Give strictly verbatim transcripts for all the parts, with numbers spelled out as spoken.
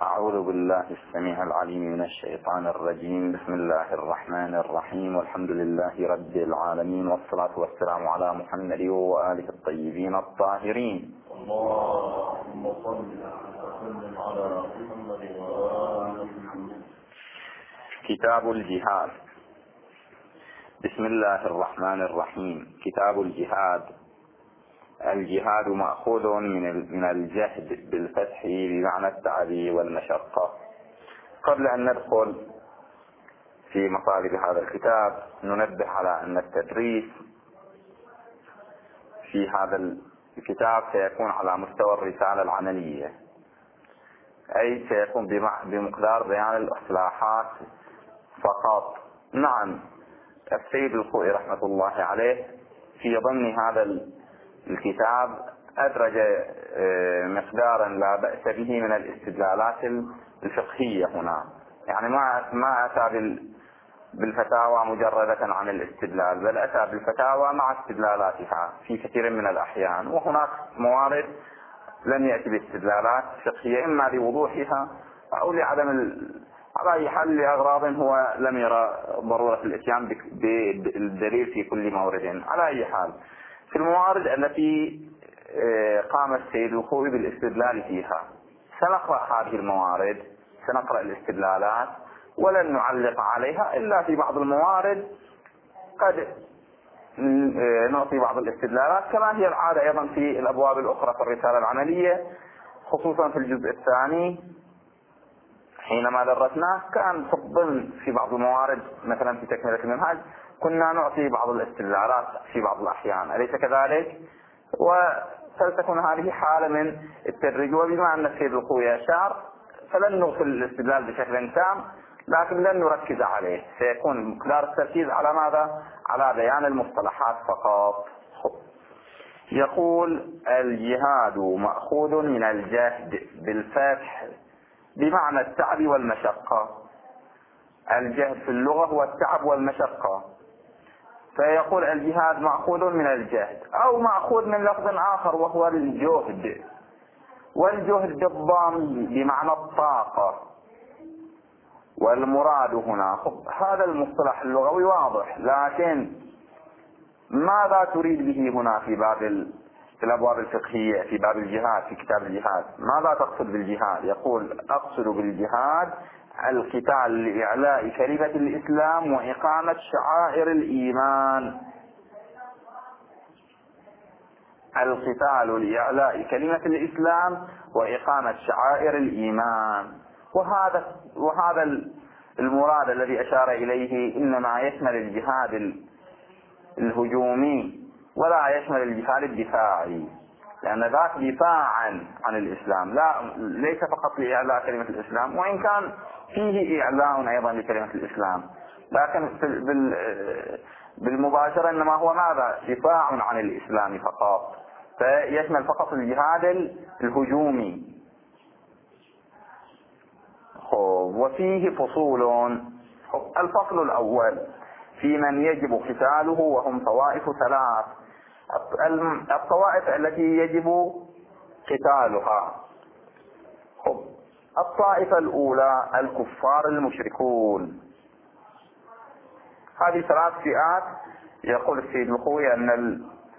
أعوذ بالله السميع العليم من الشيطان الرجيم. بسم الله الرحمن الرحيم، والحمد لله رب العالمين، والصلاة والسلام على محمد وآله الطيبين الطاهرين. اللهم صل وسلم على محمد وآل محمد. كتاب الجهاد. بسم الله الرحمن الرحيم. كتاب الجهاد. الجهاد مأخوذ من من الجهد بالفتح بمعنى التعب والمشقة. قبل أن ندخل في مطالب هذا الكتاب ننبه على أن التدريس في هذا الكتاب سيكون على مستوى الرسالة العملية، أي سيكون بمقدار بيان الإصلاحات فقط. نعم، السيد الخوئي رحمة الله عليه في ضمن هذا الكتاب أدرج مقدارا لا بأس به من الاستدلالات الفقهية هنا، يعني ما ما أتى بالفتاوى مجردة عن الاستدلال، بل أتى بالفتاوى مع استدلالاتها في كثير من الأحيان. وهناك موارد لم يأتي باستدلالات فقهية، إما لوضوحها أو لعدم ال... على أي حال لأغراض هو لم يرى ضرورة الإتيان بالدليل في كل مورد. على أي حال، في الموارد التي قام السيد الخوئي بالاستدلال فيها سنقرأ هذه الموارد، سنقرأ الاستدلالات ولن نعلق عليها إلا في بعض الموارد قد نعطي بعض الاستدلالات، كما هي العادة أيضا في الأبواب الأخرى في الرسالة العملية، خصوصا في الجزء الثاني حينما درسناه كان في الضمن في بعض الموارد مثلا في تكملة المنهج كنا نعطي بعض الاستدلالات في بعض الأحيان، أليس كذلك؟ وستكون هذه حالة من التدريج. وبما أن السيد الخوئي أشار فلن نغفل الاستدلال بشكل تام، لكن لن نركز عليه، سيكون مقدار التركيز على ماذا؟ على بيان المصطلحات فقط. يقول: الجهاد مأخوذ من الجهد بالفتح بمعنى التعب والمشقة. الجهد في اللغة هو التعب والمشقة، فيقول الجهاد مأخوذ من الجهد أو مأخوذ من لفظ آخر وهو الجهد، والجهد بالضم بمعنى الطاقة. والمراد هنا هذا المصطلح اللغوي واضح، لكن ماذا تريد به هنا في باب في الأبواب الفقهية في باب الجهاد في كتاب الجهاد؟ ماذا تقصد بالجهاد؟ يقول: أقصد بالجهاد القتال لإعلاء كلمة الإسلام وإقامة شعائر الإيمان. القتال لإعلاء كلمة الإسلام وإقامة شعائر الإيمان. وهذا وهذا المراد الذي أشار إليه إنما يشمل الجهاد الهجومي ولا يشمل الجهاد الدفاعي، لأن ذاك دفاعا عن الإسلام، لا ليس فقط لإعلاء كلمة الإسلام، وإن كان فيه إعلاء أيضا لكلمة الإسلام، لكن بالمباشرة إنما هو ماذا؟ دفاع عن الإسلام فقط، فيشمل فقط الجهاد الهجومي. وفيه فصول. الفصل الأول في من يجب قتاله، وهم طوائف ثلاث. الطوائف التي يجب قتالها: الطائفة الأولى الكفار المشركون. هذه ثلاث فئات. يقول السيد الخوئي أن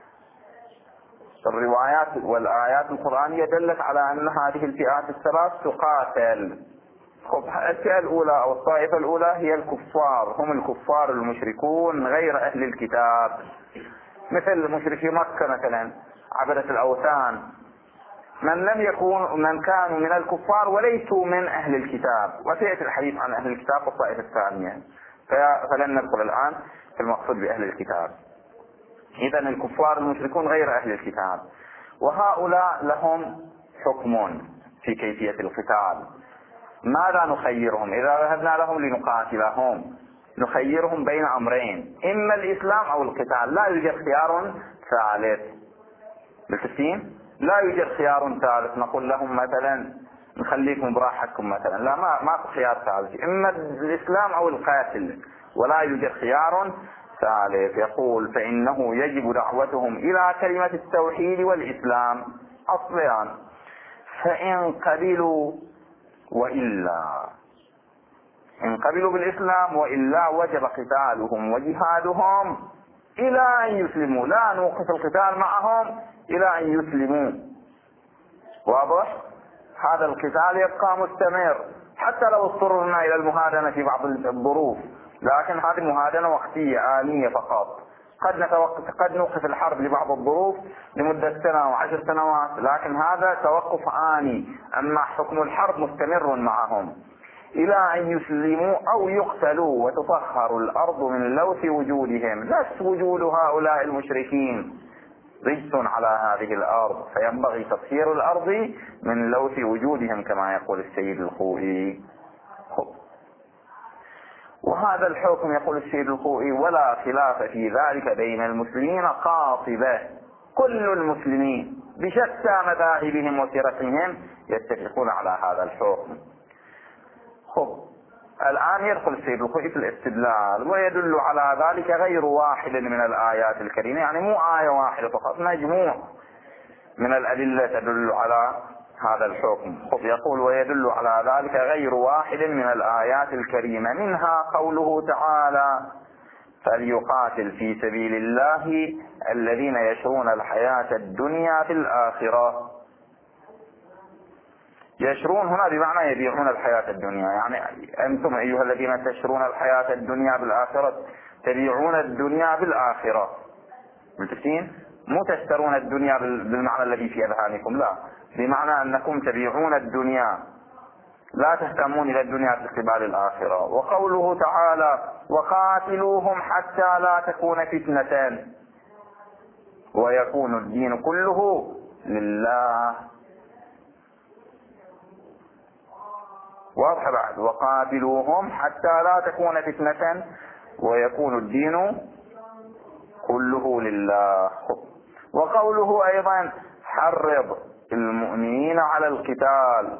الروايات والآيات القرآنية دلت على أن هذه الفئات الثلاث تقاتل. الفئة الأولى أو الطائفة الأولى هي الكفار، هم الكفار المشركون غير أهل الكتاب، مثل مشركي مكة مثلا، عبدة الأوثان، من لم يكون من كانوا من الكفار وليسوا من أهل الكتاب. وسيأتي الحديث عن أهل الكتاب في الطائفة الثانية، فلن ندخل الآن في المقصود بأهل الكتاب. إذن الكفار المشركون غير أهل الكتاب، وهؤلاء لهم حكم في كيفية القتال. ماذا نخيرهم إذا ذهبنا لهم لنقاتلهم؟ نخيرهم بين أمرين: إما الإسلام أو القتال، لا يوجد خيار ثالث. بالتفهيم لا يوجد خيار ثالث نقول لهم مثلا نخليكم براحتكم مثلا، لا، ما ما في خيار ثالث، إما الإسلام أو القاتل، ولا يوجد خيار ثالث. يقول: فإنه يجب دعوتهم إلى كلمة التوحيد والإسلام أصليان، فإن قبلوا وإلا إن قبلوا بالإسلام وإلا وجب قتالهم وجهادهم إلى أن يسلموا، لا نوقف القتال معهم إلى أن يسلموا. واضح؟ هذا القتال يبقى مستمر حتى لو اضطررنا إلى المهادنة في بعض الظروف، لكن هذه مهادنة وقتية آنية فقط. قد نتوقف قد نوقف الحرب لبعض الظروف لمدة سنة وعشر سنوات، لكن هذا توقف آني. أما حكم الحرب مستمر معهم إلى أن يسلموا أو يقتلوا وتطهر الأرض من لوث وجودهم. لست وجود هؤلاء المشركين رجس على هذه الأرض، فينبغي تطهير الأرض من لوث وجودهم كما يقول السيد الخوئي. وهذا الحكم يقول السيد الخوئي ولا خلاف في ذلك بين المسلمين قاطبة، كل المسلمين بشتى مذاهبهم وفرقهم يتفقون على هذا الحكم. خب الآن يدخل السيد الخوئي في الاستدلال ويدل على ذلك غير واحد من الآيات الكريمة، يعني مو آية واحدة فقط، مجموع من الأدلة تدل على هذا الحكم. خب يقول ويدل على ذلك غير واحد من الآيات الكريمة، منها قوله تعالى فليقاتل في سبيل الله الذين يشرون الحياة الدنيا في الآخرة. يشرون هنا بمعنى يبيعون الحياة الدنيا، يعني أنتم أيها الذين تشرون الحياة الدنيا بالآخرة تبيعون الدنيا بالآخرة. متفقين؟ مو تشترون الدنيا بالمعنى الذي في أذهانكم، لا، بمعنى أنكم تبيعون الدنيا، لا تهتمون إلى الدنيا في قبال الآخرة. وقوله تعالى وقاتلوهم حتى لا تكون فتنة ويكون الدين كله لله. واضح بعد وقاتلوهم حتى لا تكون فتنة ويكون الدين كله لله. وقوله أيضا حرض المؤمنين على القتال.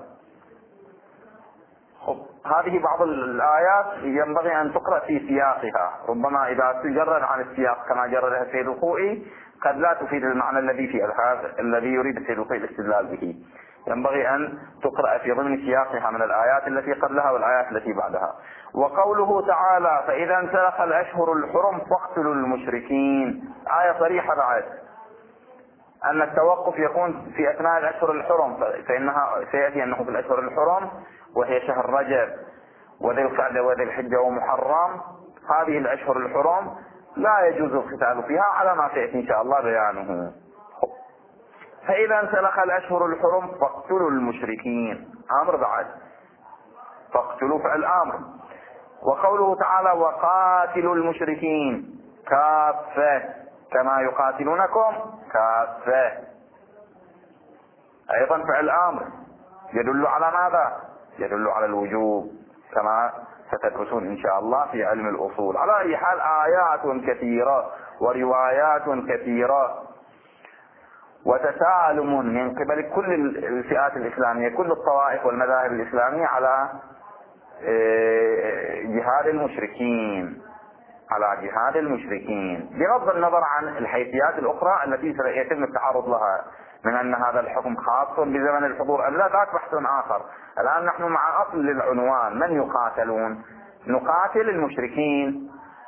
هذه بعض الآيات ينبغي أن تقرأ في سياقها، ربما إذا تجرد عن السياق كما جردها السيد الخوئي قد لا تفيد المعنى الذي في الهذا الذي يريد السيد الخوئي الاستدلال به. ينبغي أن تقرأ في ضمن سياقها من الآيات التي قبلها والآيات التي بعدها. وقوله تعالى فإذا انسلخ الأشهر الحرم فاقتلوا المشركين، آية صريحة بعد أن التوقف يكون في أثناء الأشهر الحرم، فإنها سيأتي أنه في الأشهر الحرم وهي شهر رجب وذي القعدة وذي الحجة ومحرم، هذه الأشهر الحرم لا يجوز القتال فيها على ما سيأتي إن شاء الله بيانه. فإذا انسلخ الأشهر الحرم فاقتلوا المشركين، أمر بعد، فاقتلوا فعل أمر. وقوله تعالى وقاتلوا المشركين كافة كما يقاتلونكم كافة، أيضا فعل أمر يدل على ماذا؟ يدل على الوجوب كما ستدرسون إن شاء الله في علم الأصول. على أي حال آيات كثيرة وروايات كثيرة وتسالم من قبل كل الفئات الإسلامية، كل الطوائف والمذاهب الإسلامية على جهاد المشركين، على جهاد المشركين بغض النظر عن الحيثيات الأخرى التي سيتم التعرض لها من أن هذا الحكم خاص بزمن الحضور أم لا، ذاك بحث آخر. الآن نحن مع أصل للعنوان، من يقاتلون؟ نقاتل المشركين.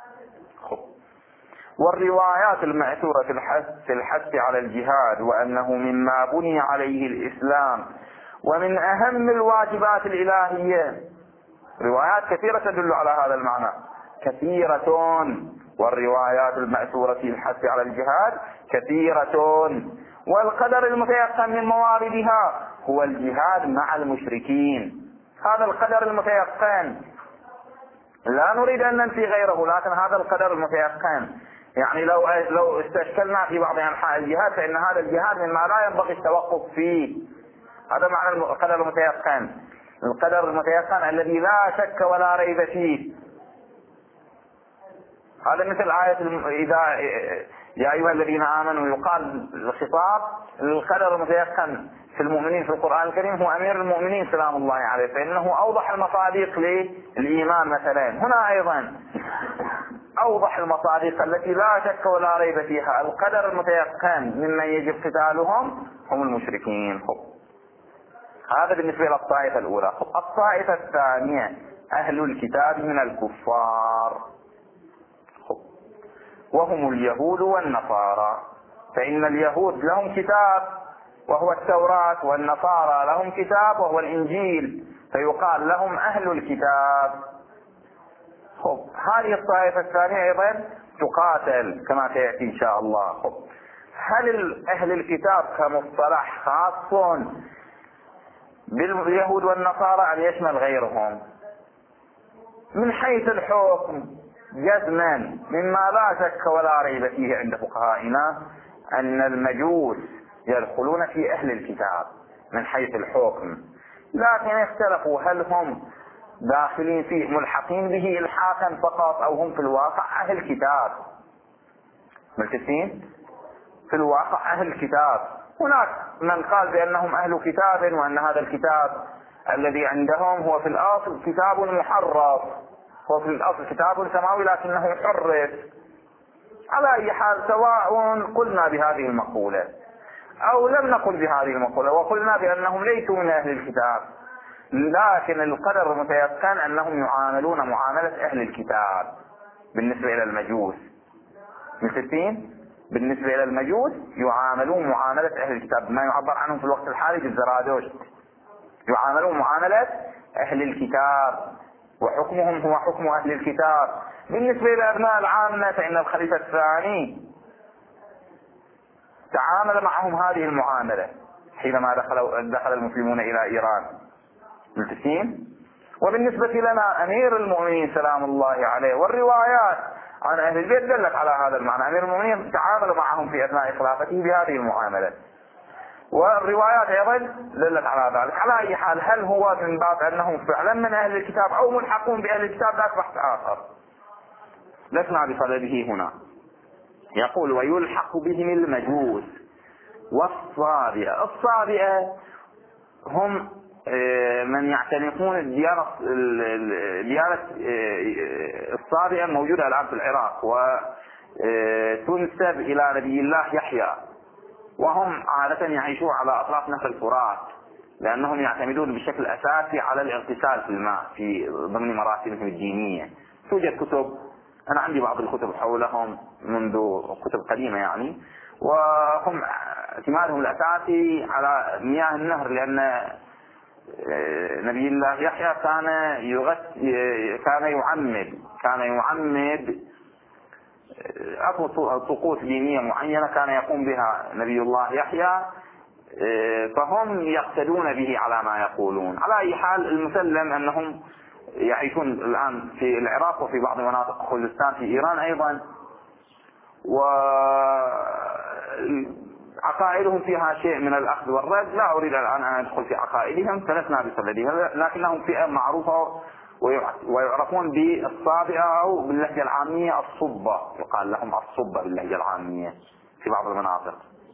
والروايات المأثورة في الحث في الحث على الجهاد وأنه مما بني عليه الإسلام ومن أهم الواجبات الإلهية، روايات كثيرة تدل على هذا المعنى، كثيرة. والروايات المأثورة في الحث على الجهاد كثيرة. والقدر المتيقن من مواردها هو الجهاد مع المشركين، هذا القدر المتيقن، لا نريد أن ننفي غيره، لكن هذا القدر المتيقن. يعني لو لو استشكلنا في بعض أنحاء الجهاد فإن هذا الجهاد مما لا ينبغي التوقف فيه، هذا معنى القدر المتيقن، القدر المتيقن الذي لا شك ولا ريب فيه. هذا مثل آية إذا يا أيها الذين آمنوا يقال الخطاب القدر المتيقن في المؤمنين في القرآن الكريم هو أمير المؤمنين سلام الله عليه، فإنه أوضح المصادق للإيمان مثلا. هنا أيضا أوضح المصادق التي لا شك ولا ريب فيها، القدر المتيقن ممن يجب قتالهم هم المشركين. هذا بالنسبة للطائفة الأولى. الطائفة الثانية أهل الكتاب من الكفار، وهم اليهود والنصارى. فإن اليهود لهم كتاب وهو التوراة، والنصارى لهم كتاب وهو الإنجيل، فيقال لهم أهل الكتاب. خب هذه الطائفة الثانية أيضا تقاتل كما سيأتي إن شاء الله. خب هل أهل الكتاب كمصطلح خاص باليهود والنصارى أم يشمل غيرهم؟ من حيث الحكم جزما مما لا شك ولا ريب فيه عند فقهائنا أن المجوس يدخلون في أهل الكتاب من حيث الحكم، لكن اختلفوا هل هم داخلين فيه ملحقين به إلحاقا فقط أو هم في الواقع أهل كتاب. ملتفين في الواقع أهل كتاب. هناك من قال بأنهم أهل كتاب وأن هذا الكتاب الذي عندهم هو في الأصل كتاب محرف، هو في الأصل كتاب سماوي لكنه محرف. على أي حال سواء قلنا بهذه المقولة أو لم نقل بهذه المقولة وقلنا بأنهم ليسوا من أهل الكتاب، لكن القدر متيقن أنهم يعاملون معاملة أهل الكتاب بالنسبة إلى المجوس. متفقين؟ بالنسبة إلى المجوس يعاملون معاملة أهل الكتاب، ما يعبر عنهم في الوقت الحالي بالزرادشت، يعاملون معاملة أهل الكتاب وحكمهم هو حكم أهل الكتاب. بالنسبة إلى أبناء العامة فإن الخليفة الثاني تعامل معهم هذه المعاملة حينما دخل, دخل المسلمون إلى إيران. متفقين؟ وبالنسبة لنا أمير المؤمنين سلام الله عليه والروايات عن أهل البيت دلت على هذا المعنى. أمير المؤمنين تعاملوا معهم في أثناء خلافته بهذه المعاملة، والروايات أيضا دلت على ذلك. على أي حال هل هو من باب أنهم فعلا من أهل الكتاب أو ملحقون بأهل الكتاب ذاك بحث آخر لسنا بصدده هنا. يقول ويلحق بهم المجوس والصابئة. الصابئة هم من يعتنقون الديانة الديانة الصابئة الموجودة الآن في العراق وتنسب إلى نبي الله يحيى، وهم عادة يعيشون على أطراف نهر الفرات لأنهم يعتمدون بشكل أساسي على الاغتسال في الماء في ضمن مراسمهم الدينية. توجد كتب، أنا عندي بعض الكتب حولهم منذ كتب قديمة يعني، وهم اعتمادهم الأساسي على مياه النهر، لأن نبي الله يحيى كان يغت كان يعمد كان يعمد طقوس دينية معينة كان يقوم بها نبي الله يحيى، فهم يقتدون به على ما يقولون. على أي حال المسلم أنهم يعيشون الآن في العراق وفي بعض مناطق خوزستان في إيران أيضا، وعقائدهم فيها شيء من الأخذ والرد. لا أريد الآن أن أدخل في عقائدهم فلسنا بصددها، لكنهم فئة معروفة ويعرفون بالصابئة أو باللهجة العامية الصبة، يقال لهم الصبة باللهجة العامية في بعض المناطق.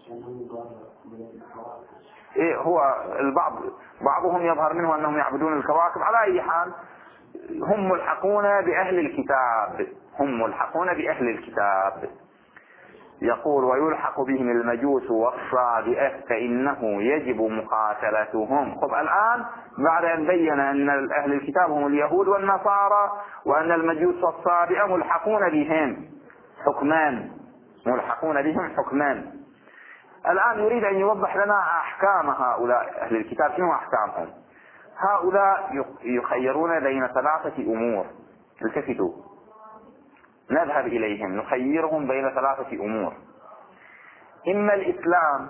إيه هو البعض بعضهم يظهر منه أنهم يعبدون الكواكب. على أي حال هم ملحقون بأهل الكتاب، هم ملحقون بأهل الكتاب. يقول ويلحق بهم المجوس والصابئة فإنه يجب مقاتلتهم. طب الآن بعد أن بين أن أهل الكتاب هم اليهود والنصارى وأن المجوس والصابئة ملحقون بهم حكمان ملحقون بهم حكمان الآن يريد أن يوضح لنا أحكام هؤلاء أهل الكتاب. شنو أحكامهم؟ هؤلاء يخيرون بين ثلاثة أمور. التفتوا نذهب إليهم نخيرهم بين ثلاثة أمور: إما الإسلام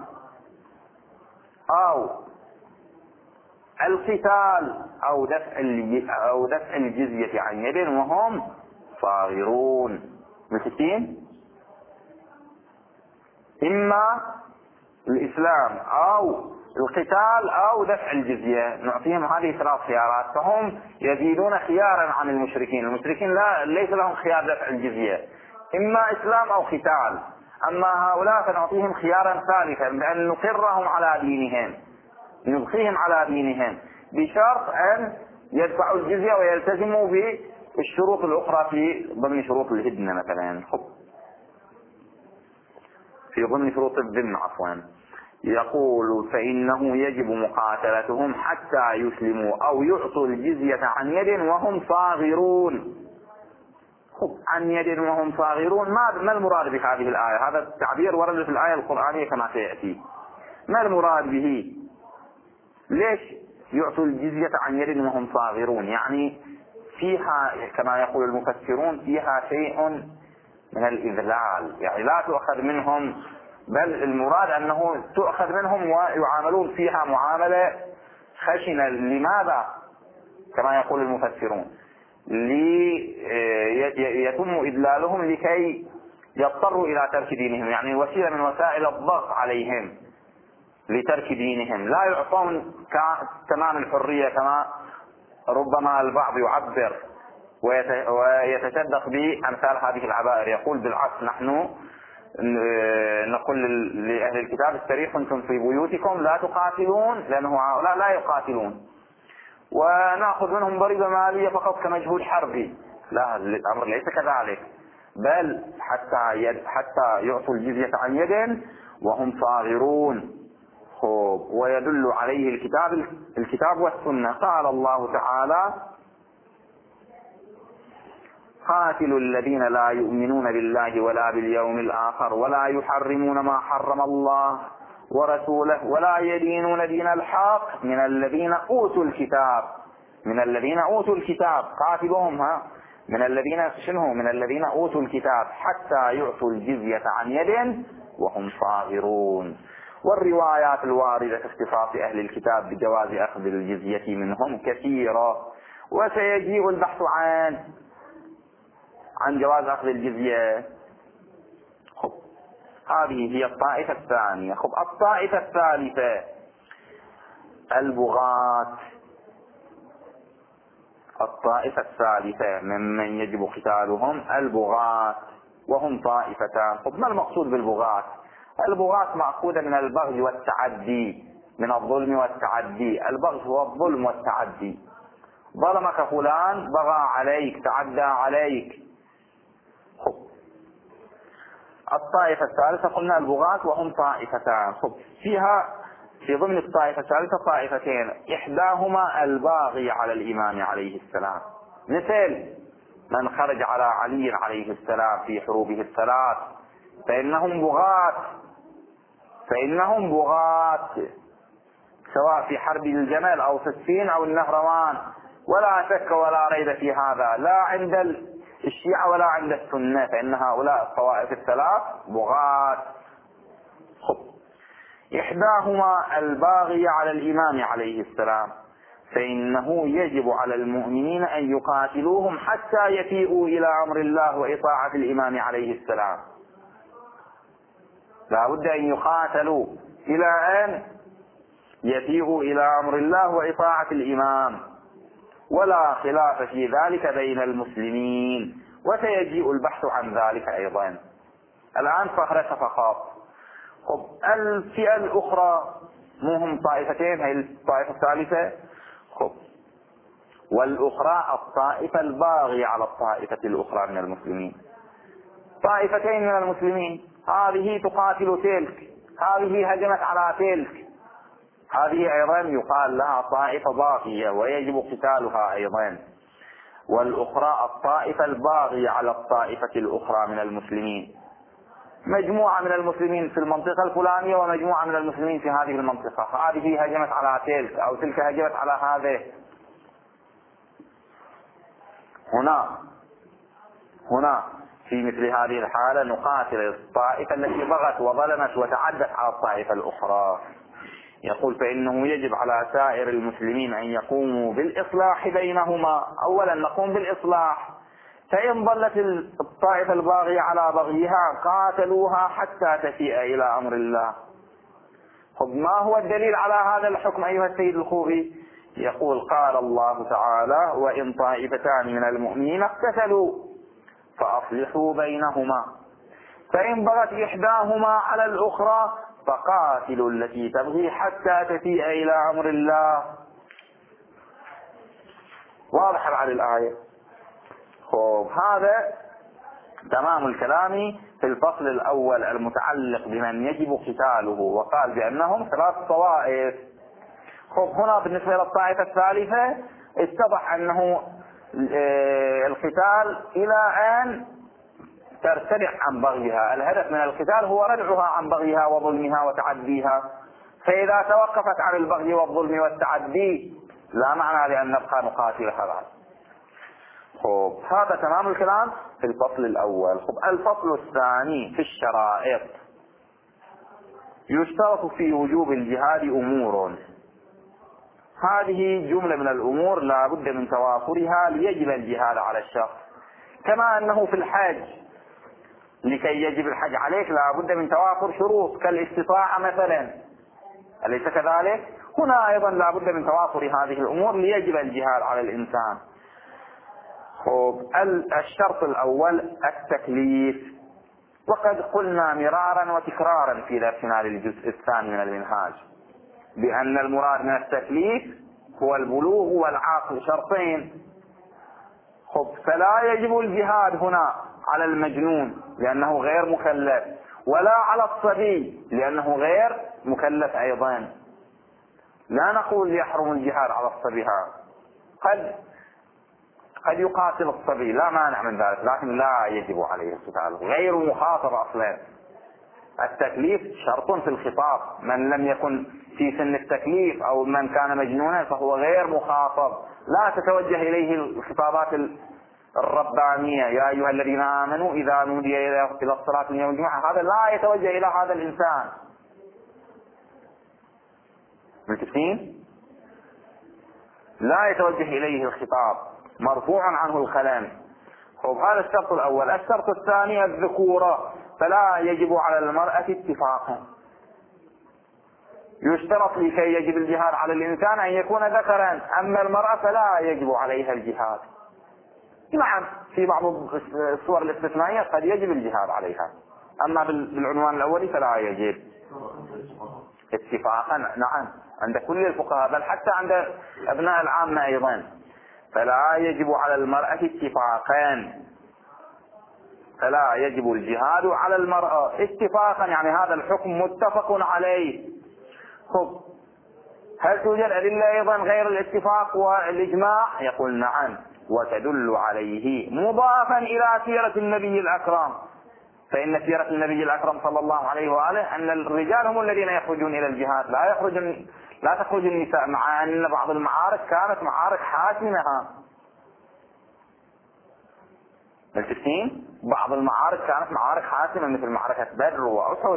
أو القتال أو دفع أو دفع الجزية عن يد وهم صاغرون. متفقين؟ إما الإسلام أو القتال أو دفع الجزية، نعطيهم هذه ثلاث خيارات، فهم يزيدون خيارا عن المشركين. المشركين لا ليس لهم خيار دفع الجزية، إما إسلام أو قتال. أما هؤلاء فنعطيهم خيارا ثالثا بأن نقرهم على دينهم، نبقيهم على دينهم بشرط أن يدفعوا الجزية ويلتزموا بالشروط الأخرى في ضمن شروط الهدنة مثلا، في ضمن شروط الذمة عفوا. يقول فإنه يجب مقاتلتهم حتى يسلموا أو يعطوا الجزية عن يد وهم صاغرون. عن يد وهم صاغرون، ما المراد بهذه الآية؟ هذا التعبير ورد في الآية القرآنية كما سيأتي. ما المراد به؟ ليش يعطوا الجزية عن يد وهم صاغرون؟ يعني فيها كما يقول المفسرون فيها شيء من الإذلال، يعني لا تؤخذ منهم، بل المراد أنه تؤخذ منهم ويعاملون فيها معاملة خشنة. لماذا؟ كما يقول المفسرون ليتم إذلالهم لكي يضطروا إلى ترك دينهم، يعني وسيلة من وسائل الضغط عليهم لترك دينهم. لا يعطون تمام الحرية كما ربما البعض يعبر ويتشدق بأمثال هذه العبائر، يقول بالعكس نحن نقول لأهل الكتاب استريحوا أنتم في بيوتكم لا تقاتلون، لأنه هؤلاء لا يقاتلون، ونأخذ منهم ضريبة مالية فقط كمجهود حربي. لا، الأمر ليس كذلك، بل حتى يد حتى يعطوا الجزية عن يد وهم صاغرون. ويدل عليه الكتاب الكتاب والسنة. قال الله تعالى قاتلوا الذين لا يؤمنون بالله ولا باليوم الآخر ولا يحرمون ما حرم الله ورسوله ولا يدينون دين الحق من الذين أوتوا الكتاب من الذين أوتوا الكتاب قاتلوهم ها من الذين شنو من الذين أوتوا الكتاب حتى يعطوا الجزية عن يد وهم صاغرون. والروايات الواردة في اختصاص أهل الكتاب بجواز أخذ الجزية منهم كثيرة، وسيجيء البحث عن عن جواز أخذ الجزية. خب هذه هي الطائفة الثانية. خب الطائفة الثالثة البغاة. الطائفة الثالثة ممن يجب قتالهم البغاة، وهم طائفتان. خب ما المقصود بالبغاة؟ البغاة مأخوذة من البغي والتعدي، من الظلم والتعدي. البغي هو الظلم والتعدي. ظلمك فلان، بغى عليك، تعدى عليك. خب الطائفة الثالثة قلنا البغاة وهم طائفتان. خب فيها في ضمن الطائفة الثالثة طائفتين، إحداهما الباغي على الإمام عليه السلام، مثل من خرج على علي عليه السلام في حروبه الثلاث، فإنهم بغاة فإنهم بغاة سواء في حرب الجمل أو في السين أو النهروان، ولا شك ولا ريب في هذا، لا عند الشيعة ولا عند السنة، فإن هؤلاء الطوائف الثلاث بغاة. إحداهما الباغي على الإمام عليه السلام، فإنه يجب على المؤمنين أن يقاتلوهم حتى يفيئوا إلى أمر الله وإطاعة الإمام عليه السلام. لا بد أن يقاتلوا إلى أن يفيئوا إلى أمر الله وإطاعة الإمام، ولا خلاف في ذلك بين المسلمين، وسيجيء البحث عن ذلك أيضا. الآن فهرس فقط. خب الفئة الأخرى مو هم طائفتين، هي الطائفة الثالثة. خب والأخرى الطائفة الباغية على الطائفة الأخرى من المسلمين. طائفتين من المسلمين، هذه تقاتل تلك، هذه هجمت على تلك، هذه أيضا يقال لها طائفة باغية ويجب قتالها أيضا. والأخرى الطائفة الباغية على الطائفة الأخرى من المسلمين، مجموعة من المسلمين في المنطقة الفلانية ومجموعة من المسلمين في هذه المنطقة، هذه هجمت على تلك أو تلك هجمت على هذه. هنا هنا في مثل هذه الحالة نقاتل الطائفة التي بغت وظلمت وتعدت على الطائفة الأخرى. يقول فإنه يجب على سائر المسلمين أن يقوموا بالإصلاح بينهما. أولا نقوم بالإصلاح، فإن ظلت الطائفة الباغية على بغيها قاتلوها حتى تفيء إلى أمر الله. طب ما هو الدليل على هذا الحكم أيها السيد الخوئي؟ يقول قال الله تعالى وإن طائفتان من المؤمنين اقتتلوا فأصلحوا بينهما فإن بغت إحداهما على الأخرى فقاتلوا التي تبغي حتى تفيء إلى أمر الله. واضح بعد الآية. خب هذا تمام الكلام في الفصل الأول المتعلق بمن يجب قتاله، وقال بأنهم ثلاث طوائف. خب هنا بالنسبة للطائفة الثالثة اتضح أنه القتال إلى أن ترتدع عن بغيها، الهدف من القتال هو ردعها عن بغيها وظلمها وتعديها، فإذا توقفت عن البغي والظلم والتعدي لا معنى لأن نبقى نقاتلها بعد. خب هذا تمام الكلام في الفصل الأول. خب الفصل الثاني في الشرائط. يشترط في وجوب الجهاد أمور، هذه جملة من الأمور لا بد من توافرها ليجب الجهاد على الشخص، كما أنه في الحج لكي يجب الحج عليك لا بد من توافر شروط كالاستطاعة مثلا، أليس كذلك؟ هنا أيضا لا بد من توافر هذه الأمور ليجب الجهاد على الإنسان. خب الشرط الأول التكليف، وقد قلنا مرارا وتكرارا في درسنا للجزء الثاني من المنهاج بأن المراد من التكليف هو البلوغ والعقل، شرطين. خب فلا يجب الجهاد هنا على المجنون لأنه غير مكلف، ولا على الصبي لأنه غير مكلف أيضا. لا نقول يحرم الجهاد على الصبي، قد قد يقاتل الصبي لا مانع من ذلك، لكن لا يجب عليه القتال، غير مخاطب أصلا. التكليف شرط في الخطاب، من لم يكن في سن التكليف أو من كان مجنونا فهو غير مخاطب، لا تتوجه إليه الخطابات الربانية يا أيها الذين آمنوا إذا نودي إلى الصلاة من يوم الجمعة، هذا لا يتوجه إلى هذا الإنسان. متفقين؟ لا يتوجه إليه الخطاب، مرفوع عنه الخلام. خب هذا الشرط الأول. الشرط الثاني الذكورة، فلا يجب على المرأة اتفاقا. يشترط لكي يجب الجهاد على الإنسان أن يكون ذكرا، أما المرأة فلا يجب عليها الجهاد. نعم في بعض الصور الاستثنائية قد يجب الجهاد عليها، أما بالعنوان الأولي فلا يجب اتفاقا. نعم عند كل الفقهاء، بل حتى عند أبناء العامة أيضا، فلا يجب على المرأة اتفاقا، فلا يجب الجهاد على المرأة اتفاقا، يعني هذا الحكم متفق عليه. خب هل توجد أدلة أيضا غير الاتفاق والإجماع؟ يقول نعم، وتدل عليه مضافا إلى سيرة النبي الأكرم، فإن سيرة النبي الأكرم صلى الله عليه وآله أن الرجال هم الذين يخرجون إلى الجهاد، لا يخرج لا تخرج النساء، مع أن بعض المعارك كانت معارك حاسمة. متفقين؟ بعض المعارك كانت معارك حاسمة مثل معركة بدر وأحد،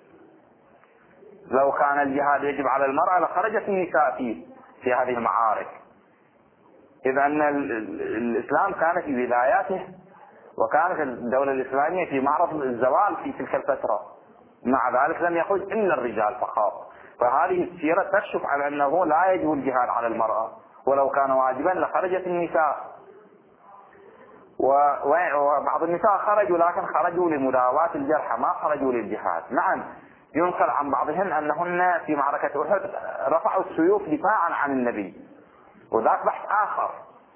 لو كان الجهاد يجب على المرأة لخرجت النساء فيه في هذه المعارك، إذ أن الإسلام كان في بداياته وكانت الدولة الإسلامية في معرض الزوال في تلك الفترة، مع ذلك لم يخرج إلا الرجال فقط. فهذه السيرة تكشف على أنه لا يجب الجهاد على المرأة، ولو كان واجبا لخرجت النساء. وبعض النساء خرجوا لكن خرجوا لمداواة الجرحى، ما خرجوا للجهاد. نعم ينقل عن بعضهن أنهن في معركة أحد رفعوا السيوف دفاعا عن النبي، وذاك بحث آخر.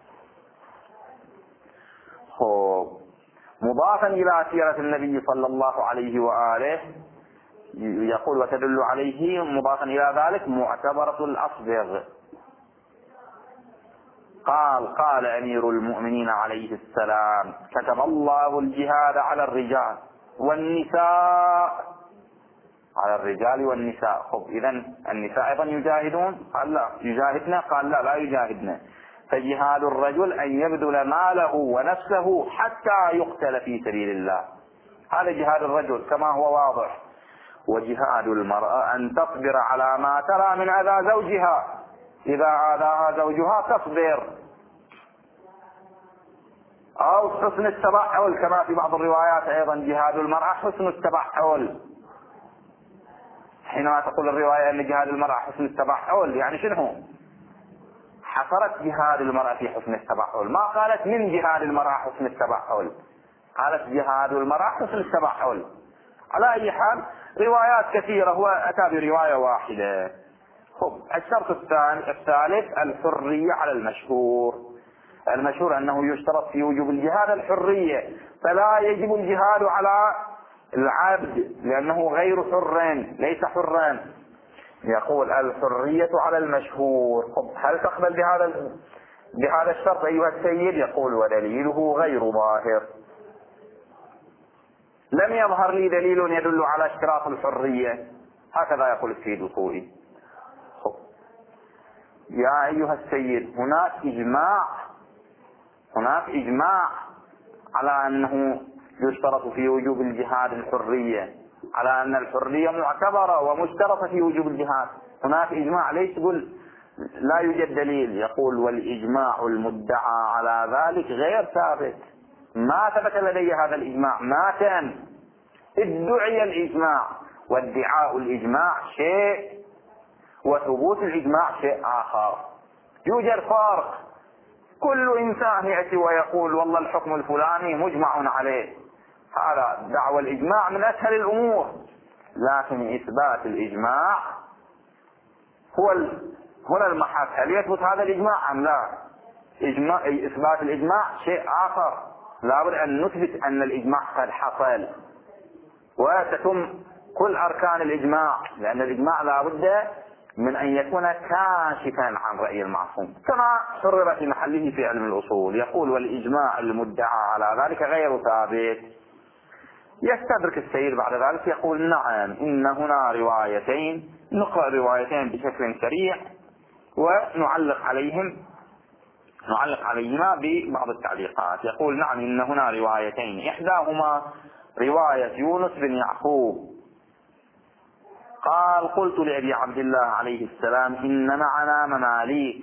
مضافا إلى سيرة النبي صلى الله عليه وآله، يقول وتدل عليه مضافا إلى ذلك معتبرة الأصبغ. قال قال أمير المؤمنين عليه السلام كتب الله الجهاد على الرجال والنساء، على الرجال والنساء. خب إذن النساء أيضا يجاهدون؟ قال لا يجاهدنا، قال لا لا يجاهدنا. فجهاد الرجل أن يبذل ماله ونفسه حتى يقتل في سبيل الله، هذا جهاد الرجل كما هو واضح. وجهاد المرأة أن تصبر على ما ترى من أذى زوجها، إذا آذاها زوجها تصبر، أو حسن التبعل كما في بعض الروايات أيضا جهاد المرأة حسن التبعل. حينما تقول الرواية أن جهاد المرأة حسن التبعل يعني شنو؟ حصرت جهاد المرأة في حسن التبعل، ما قالت من جهاد المرأة حسن التبعل، قالت جهاد المرأة حسن التبعل. على أي حال روايات كثيرة، هو أتى برواية واحدة. خب الشرط الثاني الثالث الحرية على المشهور. المشهور أنه يشترط في وجوب الجهاد الحرية، فلا يجب الجهاد على العبد لأنه غير حر ليس حرا. يقول الحرية على المشهور. هل تقبل بهذا بهذا الشرط أيها السيد؟ يقول ودليله غير ظاهر، لم يظهر لي دليل يدل على اشتراط الحرية. هكذا يقول السيد الخوئي. يا أيها السيد هناك إجماع هناك إجماع على أنه يشترط في وجوب الجهاد الحرية، على أن الحرية معتبرة ومشترطة في وجوب الجهاد. هناك إجماع، ليش تقول لا يوجد دليل؟ يقول والإجماع المدعى على ذلك غير ثابت، ما ثبت لدي هذا الإجماع، ما كان ادعي الإجماع، وادعاء الإجماع شيء وثبوت الإجماع شيء آخر. يوجد فرق. كل إنسان يأتي ويقول والله الحكم الفلاني مجمع عليه، هذا دعوى الإجماع من أسهل الأمور، لكن إثبات الإجماع هو ال... هنا المحك، هل يثبت هذا الإجماع أم لا؟ إجماع... إثبات الإجماع شيء آخر، لابد أن نثبت أن الإجماع قد حصل وتتم كل أركان الإجماع، لأن الإجماع لابد من أن يكون كاشفا عن رأي المعصوم كما حرر في محله في علم الأصول. يقول والإجماع المدعى على ذلك غير ثابت. يستدرك السيد بعد ذلك يقول نعم إن هنا روايتين، نقرأ روايتين بشكل سريع ونعلق عليهم نعلق عليهما ببعض التعليقات. يقول نعم إن هنا روايتين، إحداهما رواية يونس بن يعقوب قال قلت لأبي عبد الله عليه السلام إن معنا مماليك،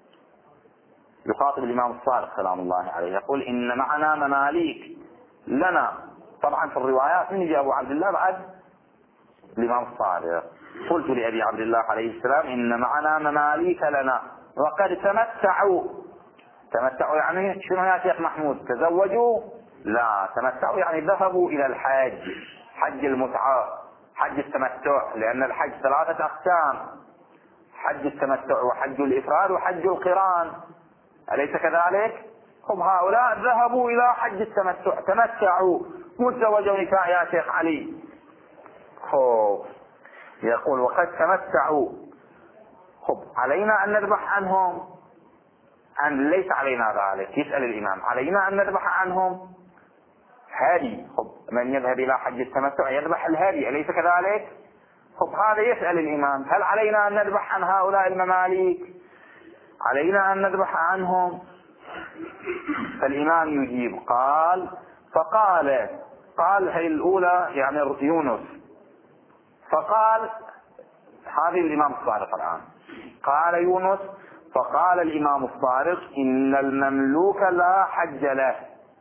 يخاطب الإمام الصادق سلام الله عليه، يقول إن معنا مماليك لنا. طبعا في الروايات من يجي أبو عبد الله بعد الإمام الصادق. قلت لأبي عبد الله عليه السلام إن معنا مماليك لنا وقد تمتعوا. تمتعوا يعني شنو يا شيخ محمود؟ تزوجوا؟ لا، تمتعوا يعني ذهبوا إلى الحج، حج المتعة، حج التمتع، لأن الحج ثلاثة أقسام، حج التمتع وحج الإفراد وحج القران، أليس كذلك؟ هم هؤلاء ذهبوا إلى حج التمتع، تمتعوا، متزوجوا نساء يا شيخ علي. خب يقول وقد تمتعوا، خب علينا أن نذبح عنهم أم ليس علينا ذلك؟ يسأل الإمام علينا أن نذبح عنهم هادي. خب من يذهب إلى حج التمتع يذبح الهادي، أليس كذلك؟ خب هذا يسأل الإمام هل علينا أن نذبح عن هؤلاء المماليك؟ علينا أن نذبح عنهم؟ فالإمام يجيب قال فقال قال هي الأولى يعني يونس، فقال هذه الإمام الصادق الآن، قال يونس فقال الإمام الصادق إن المملوك لا حج له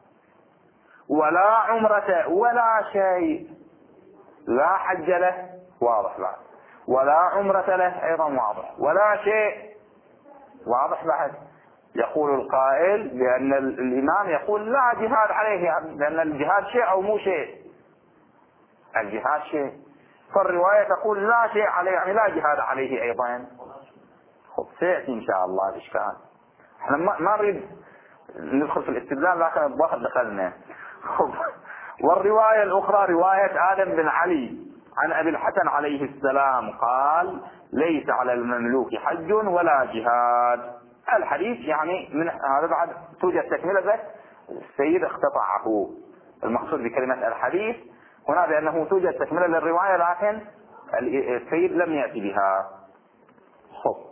ولا عمرة ولا شيء، لا حج له واضح بعد، ولا عمرة له أيضا واضح، ولا شيء واضح بعد. يقول القائل بأن الإمام يقول لا جهاد عليه، لأن الجهاد شيء أو مو شيء، الجهاد شيء، فالرواية تقول لا شيء عليه يعني لا جهاد عليه أيضا. خب سيأتي إن شاء الله الإشكال، احنا ما نريد ندخل في الاستدلال لكن الظاهر دخلنا. خب والرواية الأخرى رواية آدم بن علي عن أبي الحسن عليه السلام قال ليس على المملوك حج ولا جهاد. الحديث يعني من هذا بعد توجد تكملة بس السيد اختطعه. المقصود بكلمة الحديث هنا بأنه توجد تكملة للرواية لكن السيد لم يأتي بها. خب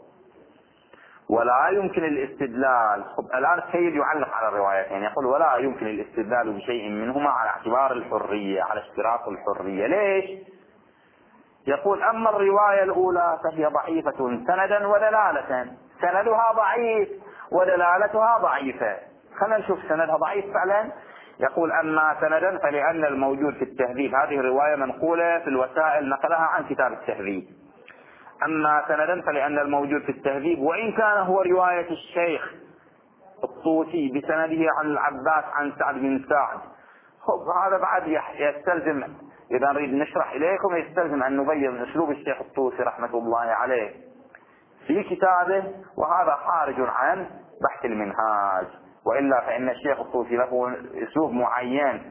ولا يمكن الاستدلال. خب الآن السيد يعلق على الروايتين يقول ولا يمكن الاستدلال بشيء منهما على اعتبار الحرية، على اشتراط الحرية. ليش؟ يقول أما الرواية الأولى فهي ضعيفة سندا ودلالة، سندها ضعيف ودلالتها ضعيفة. خلينا نشوف سندها ضعيف فعلا. يقول أما سندا فلأن الموجود في التهذيب، هذه الرواية منقولة في الوسائل نقلها عن كتاب التهذيب. أما سندا فلأن الموجود في التهذيب وإن كان هو رواية الشيخ الطوسي بسنده عن العباس عن سعد بن سعد. هذا بعد يستلزم إذا نريد نشرح إليكم يستلزم أن نبين أسلوب الشيخ الطوسي رحمة الله عليه في كتابه، وهذا خارج عن بحث المنهاج، وإلا فإن الشيخ الطوسي له أسلوب معين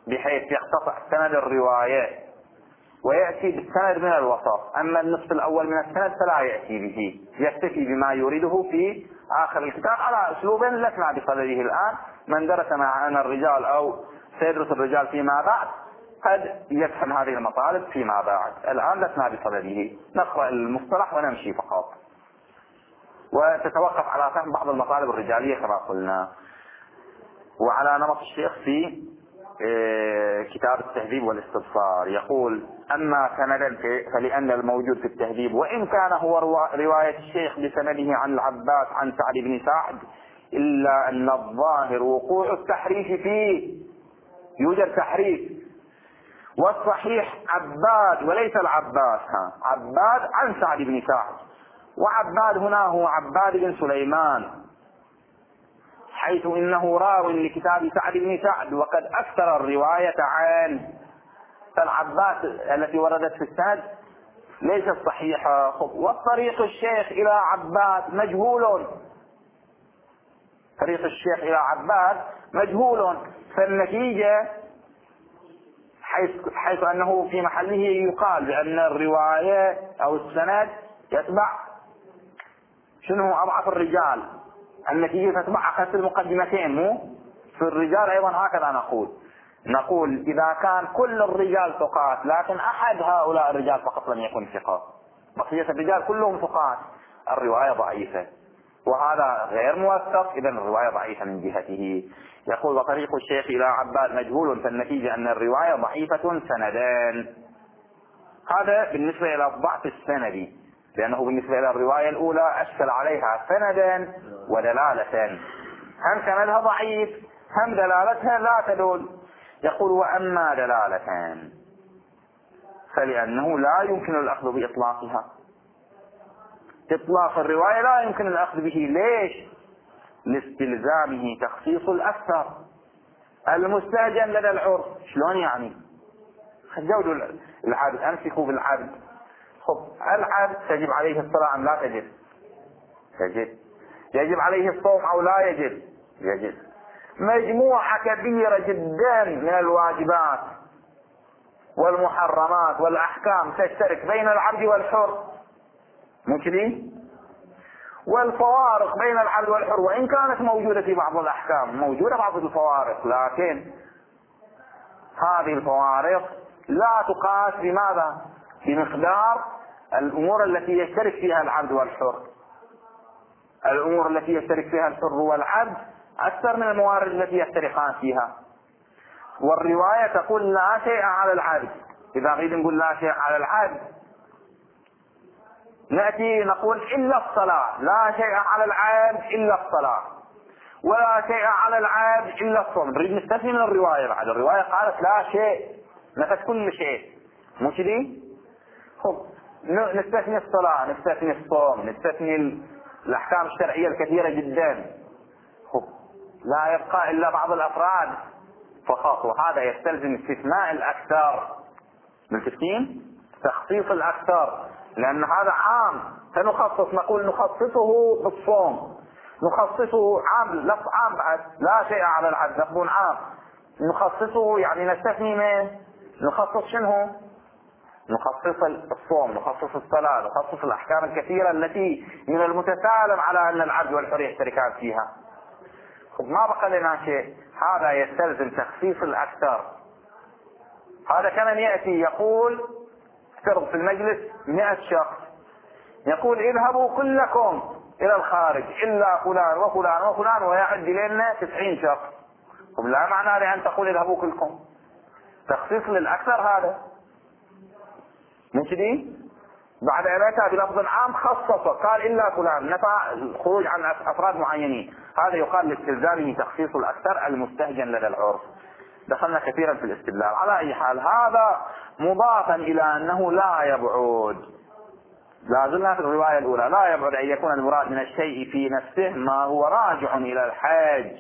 بحيث يقتطع سند الرواية ويأتي بالسند من الوسط، أما النصف الأول من السند فلا يأتي به، يكتفي بما يريده في آخر الكتاب على أسلوب لسنا بصدده الآن. من درس معنا الرجال أو سيدرس الرجال فيما بعد قد يفهم هذه المطالب فيما بعد، الآن لسنا بصدده، نقرأ المصطلح ونمشي فقط، وتتوقف على فهم بعض المطالب الرجالية كما قلنا. وعلى نمط الشيخ في كتاب التهذيب والاستبصار يقول: أما سندا فلأن الموجود في التهذيب وإن كان هو رواية الشيخ بسنده عن العباس عن سعد بن سعد، إلا أن الظاهر وقوع التحريف فيه، يوجد تحريف، والصحيح عباد وليس العباس، ها عباد عن سعد بن سعد، وعباد هنا هو عباد بن سليمان، حيث إنه راو لكتاب سعد بن سعد وقد أكثر الرواية عنه، فالعباس التي وردت في السند ليست صحيحة. والطريق الشيخ إلى عباد مجهول، طريق الشيخ إلى عباد مجهول، فالنتيجة حيث, حيث أنه في محله يقال بأن الرواية أو السند يتبع شنو أضعف الرجال، النتيجة تتبع أخذت المقدمتين، مو في الرجال أيضا هكذا نقول نقول إذا كان كل الرجال ثقات لكن أحد هؤلاء الرجال فقط لم يكن ثقة، بقية الرجال كلهم ثقات، الرواية ضعيفة، وهذا غير موثق، إذا الرواية ضعيفة من جهته. يقول: وطريق الشيخ إلى عباد مجهول، فالنتيجة أن الرواية ضعيفة سندان. هذا بالنسبة إلى الضعف السندي، لأنه بالنسبة إلى الرواية الأولى أشكل عليها سندا ودلالة، هم سندها ضعيف هم دلالتها لا تدل. يقول: وأما دلالتان فلأنه لا يمكن الأخذ بإطلاقها، إطلاق الرواية لا يمكن الأخذ به. ليش؟ لاستلزامه تخصيص الأكثر المستهجن لدى العرف. شلون يعني؟ جودوا العبد، أمسكوا بالعبد. خب العبد تجب عليه الصلاة أم لا تجب؟ تجب. يجب عليه الصوم أو لا يجب؟ يجب. مجموعة كبيرة جدا من الواجبات والمحرمات والأحكام تشترك بين العبد والحر، مو كذي؟ والفوارق بين العبد والحر وإن كانت موجودة في بعض الأحكام، موجودة بعض الفوارق، لكن هذه الفوارق لا تقاس بماذا؟ بمقدار الأمور التي يشترك فيها العبد والحر. الأمور التي يشترك فيها الحر والعبد أكثر من الموارد التي يشتركان فيها. والرواية تقول لا شيء على العبد، إذا نريد نقول لا شيء على العبد نأتي نقول إلا الصلاة، لا شيء على العبد إلا الصلاة، ولا شيء على العبد إلا الصوم. نريد نستثني من الرواية، بعد الرواية قالت لا شيء، نفت كل شيء، مو كذي؟ خب نستثني الصلاة، نستثني الصوم، نستثني الأحكام الشرعية الكثيرة جدا، خب لا يبقى إلا بعض الأفراد فقط، وهذا يستلزم استثناء الأكثر. ملتفتين؟ تخصيص الأكثر، لأن هذا عام، فنخصص نقول نخصصه بالصوم، نخصصه عام، لفظ عام بعد، لا شيء على العبد، لفظ عام، نخصصه يعني نستثني من نخصص شنو؟ نخصص الصوم، نخصص الصلاة، نخصص الأحكام الكثيرة التي من المتسالم على أن العبد والحر يشتركان فيها. ما بقى لنا شيء، هذا يستلزم تخصيص الأكثر. هذا كمن يأتي يقول افترض في المجلس مئة شخص، يقول اذهبوا كلكم إلى الخارج إلا فلان وفلان وفلان، ويعد لنا تسعين شخص. لا معنى لأن تقول اذهبوا كلكم، تخصيص للأكثر هذا، مو كذي؟ بعد أن أتى بلفظ عام خصصه، قال إلا فلان، نفى الخروج عن أفراد معينين، هذا يقال لاستلزامه تخصيص الأكثر المستهجن لدى العرف. دخلنا كثيرا في الاستدلال. على أي حال هذا مضافا إلى أنه لا يبعد، لا زلنا في الرواية الأولى، لا يبعد أن يكون المراد من الشيء في نفسه ما هو راجع إلى الحاج.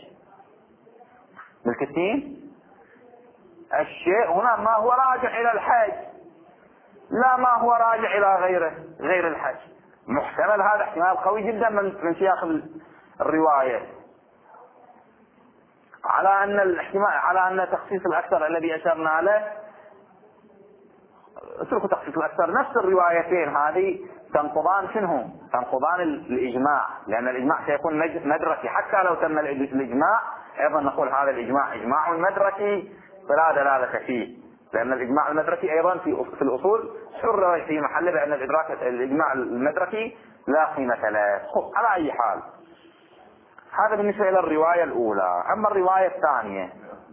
بالكثير الشيء هنا ما هو راجع إلى الحاج، لا ما هو راجع إلى غيره غير الحج. محتمل هذا احتمال قوي جدا من من سياق الرواية. على أن الاحتمال على أن تخصيص الأكثر الذي أشرنا له، اتركوا تخصيص الأكثر، نفس الروايتين هذه تنقضان شنو؟ تنقضان الإجماع، لأن الإجماع سيكون مدركي، حتى لو تم الإجماع أيضا نقول هذا الإجماع إجماع مدركي فلا دلالة فيه، لأن الإجماع المدركي أيضا في في الأصول حر في محله بأن الإدراك الإجماع المدركي لا قيمة له. على أي حال هذا بالنسبة إلى الرواية الأولى. أما الرواية الثانية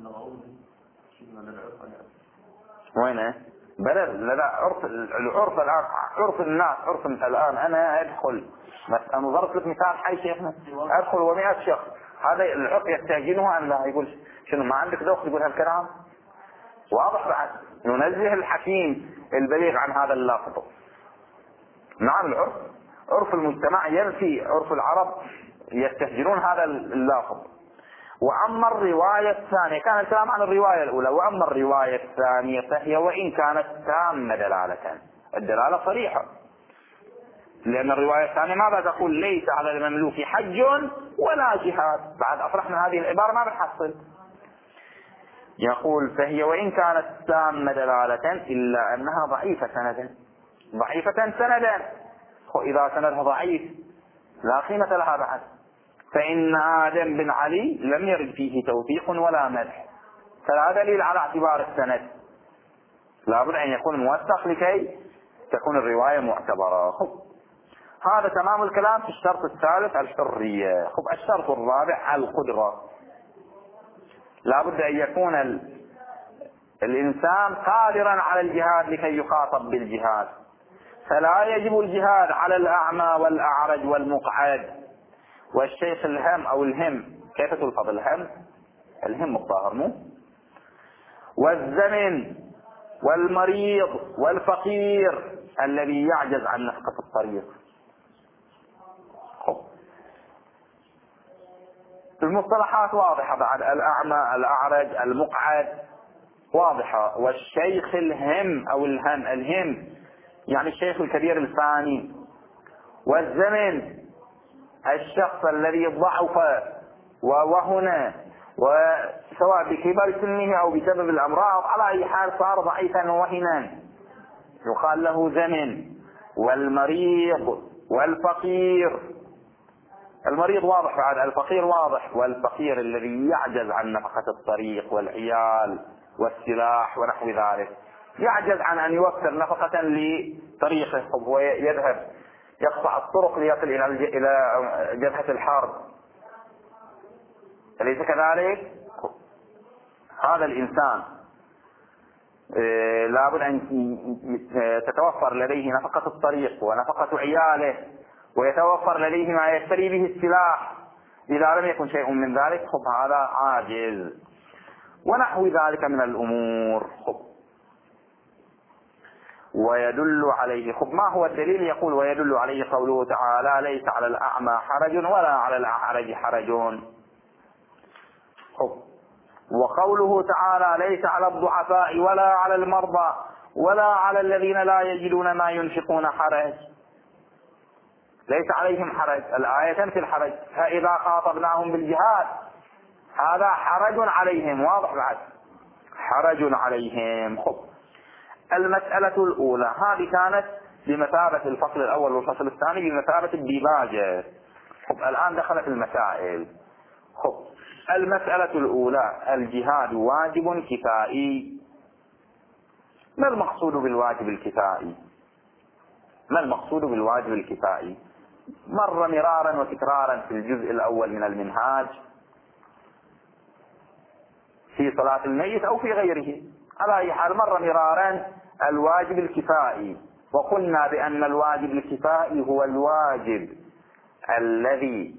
وينه؟ بلد لا عرف العرف الآن، عرف الناس، عرف الآن أنا أدخل بس أنا ضربت لك مثال حي شيخنا، أدخل ومئة شخص، هذا العرف يحتاجينه أن لا يقول شنو ما عندك ذوق تقول هالكلام؟ واضح بعد ننزه الحكيم البليغ عن هذا اللفظ. نعم العرف، عرف المجتمع ينفي، عرف العرب يستهجنون هذا اللفظ. وأما الرواية الثانية كان الكلام عن الرواية الأولى، وأما الرواية الثانية فهي وإن كانت تامة دلالة، الدلالة صريحة، لأن الرواية الثانية ماذا تقول؟ ليس على المملوك حج ولا جهاد. بعد أفرحنا هذه العبارة ما بنحصل. يقول فهي وإن كانت تامة دلالة إلا أنها ضعيفة سندا، ضعيفة سندا، وإذا سندها ضعيف لا قيمة لها بعد. فإن آدم بن علي لم يرد فيه توثيق ولا مدح، فلا دليل على اعتبار السند، لابد أن يكون موثق لكي تكون الرواية معتبرة. خب هذا تمام الكلام في الشرط الثالث الحرية. خب الشرط الرابع القدرة، لابد أن يكون ال... الإنسان قادرا على الجهاد لكي يخاطب بالجهاد، فلا يجب الجهاد على الأعمى والأعرج والمقعد والشيخ الهم أو الهم، كيف تلفظ الهم؟ الهم الظاهر مو، والزمن والمريض والفقير الذي يعجز عن نفقة الطريق. خب المصطلحات واضحة بعد، الأعمى الأعرج المقعد واضحة، والشيخ الهم أو الهم، الهم يعني الشيخ الكبير الفاني، والزمن الشخص الذي ضعف ووهن وسواء بكبر سنه أو بسبب الأمراض، على أي حال صار ضعيفا ووهنا يقال له زمن. والمريض والفقير، المريض واضح بعد، الفقير واضح، والفقير الذي يعجز عن نفقة الطريق والعيال والسلاح ونحو ذلك، يعجز عن أن يوفر نفقة لطريقه، هو يذهب يقطع الطرق ليصل إلى جبهة الحرب، أليس كذلك؟ هذا الإنسان لابد أن تتوفر لديه نفقة الطريق ونفقة عياله، ويتوفر لديه ما يشتري به السلاح. إذا لم يكن شيء من ذلك خب هذا عاجز ونحو ذلك من الأمور. خب ويدل عليه، خب ما هو الدليل؟ يقول ويدل عليه قوله تعالى ليس على الأعمى حرج ولا على الأعرج حرج. خب وقوله تعالى ليس على الضعفاء ولا على المرضى ولا على الذين لا يجدون ما ينفقون حرج، ليس عليهم حرج، الآية تنفي الحرج، فإذا خاطبناهم بالجهاد هذا حرج عليهم، واضح بعد حرج عليهم. خب المسألة الأولى هذه كانت بمثابة الفصل الأول والفصل الثاني بمثابة الديباجة. خب الآن دخلت المسائل. خب المسألة الأولى الجهاد واجب كفائي. ما المقصود بالواجب الكفائي؟ ما المقصود بالواجب الكفائي؟ مر مرارا وتكرارا في الجزء الأول من المنهاج في صلاة الميت أو في غيره، على أي حال مر مرارا الواجب الكفائي، وقلنا بأن الواجب الكفائي هو الواجب الذي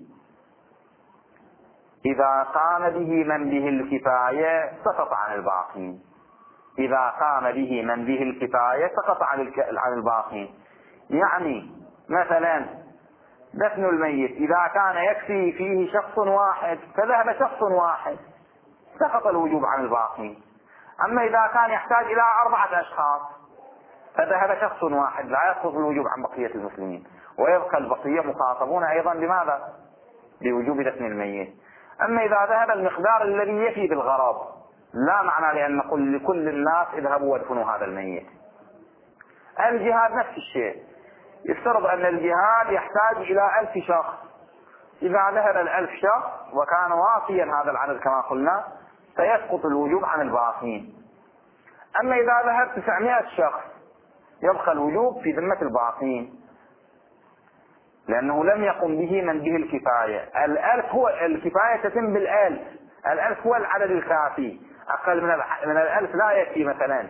إذا قام به من به الكفاية سقط عن الباقين، إذا قام به من به الكفاية سقط عن الباقين. يعني مثلا دفن الميت إذا كان يكفي فيه شخص واحد فذهب شخص واحد سقط الوجوب عن الباقين، أما إذا كان يحتاج إلى أربعة أشخاص فذهب شخص واحد لا يسقط الوجوب عن بقية المسلمين، ويبقى البقية مخاطبون أيضا بماذا؟ بوجوب دفن الميت. أما إذا ذهب المقدار الذي يفي بالغرض لا معنى لأن نقول لكل الناس اذهبوا وادفنوا هذا الميت. الجهاد نفس الشيء، يفترض أن الجهاد يحتاج إلى ألف شخص، إذا ذهب الألف شخص وكان واقيا هذا العدد كما قلنا فيسقط الوجوب عن الباقين. أما إذا ذهب تسعمائة شخص يبقى الوجوب في ذمة الباقين، لأنه لم يقم به من به الكفاية. الألف هو الكفاية تتم بالألف، الألف هو العدد الكافي، أقل من من الألف لا يكفي مثلا.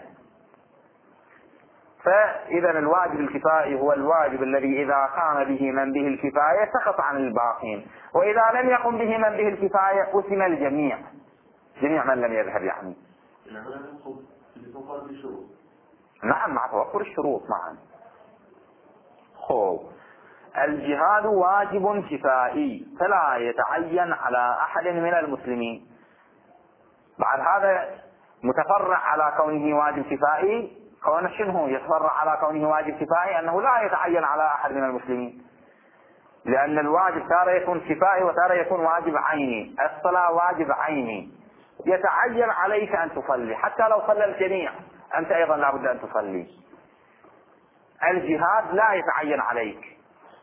فإذا الواجب الكفائي هو الواجب الذي إذا قام به من به الكفاية سقط عن الباقين، وإذا لم يقم به من به الكفاية أثم الجميع، جميع من لم يذهب يعني. نعم مع توفر الشروط معا. خوب الجهاد واجب كفائي فلا يتعين على أحد من المسلمين. بعد هذا متفرع على كونه واجب كفائي، كون شنو يتفرع على كونه واجب كفائي أنه لا يتعين على أحد من المسلمين، لأن الواجب تارة يكون كفائي وتارة يكون واجب عيني. الصلاة واجب عيني يتعين عليك أن تصلي حتى لو صلى الجميع، أنت أيضا لابد أن تصلي. الجهاد لا يتعين عليك